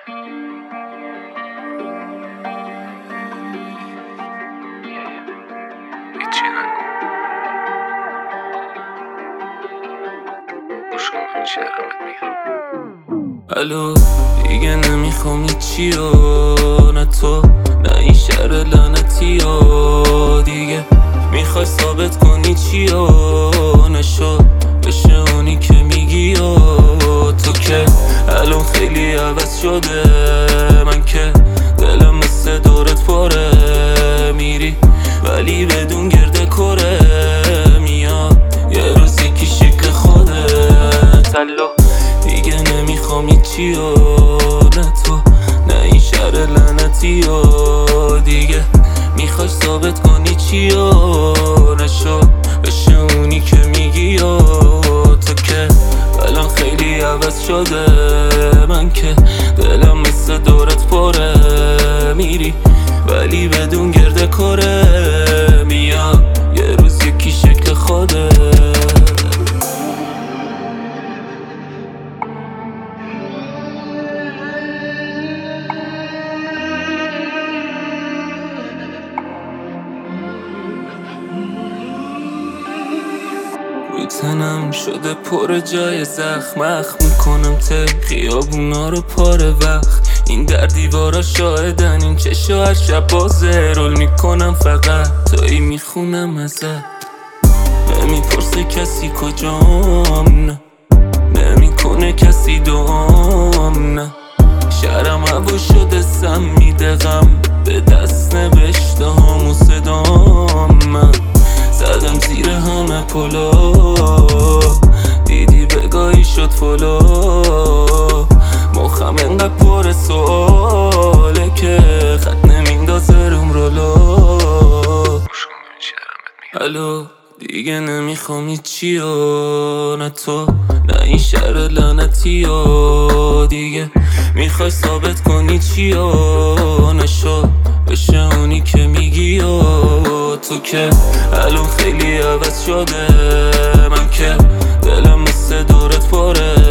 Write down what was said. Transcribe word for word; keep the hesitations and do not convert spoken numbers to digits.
هیچی نگو. گوش کن من چی دارم بهت میگم. الو دیگه نمیخوام هیچی و نه تو نه این شهر لعنتی و دیگه میخوای ثابت کنی چی و نشو بشه اونی که میگی و تو که الان خیلی عوض شده. من که دلم مثل دورت پاره میری ولی بدون گرده کره میاد یه روز یکی شکل خودت. الو دیگه نمیخوام هیچی و نه تو نه این شهر لعنتی و دیگه میخوای ثابت کنی چی و نشو بشه اونی که میگی و تو که الان خیلی عوض شده. من که دلم مثل دورت پره میری ولی بدون گرده کره میاد یه روز یکی شکل خودت. روی تنم شده پر جای زخم اخ میکنم ته خیابونا رو پاره وقت این در دیوارا شاهدن این چشا هر شب بازه رول میکنم فقط تویی میخونم ازت. نمیپرسه کسی کجام نه نمیکنه کسی دوام نه شهرم هوا شده سم میده غم به دست نوشته هم و صدام. من زدم زیر همه پلا دیدی بگاهی شد فلا مخم انقدر پر سواله که خط نمیندازه روم رولا. الو دیگه نمیخوام هیچی و نه تو نه این شهر لعنتی و دیگه میخوای ثابت کنی چی و نشو بشه اونی که میگی و تو که الان خیلی عوض شده. من که دلم مثل دورت پاره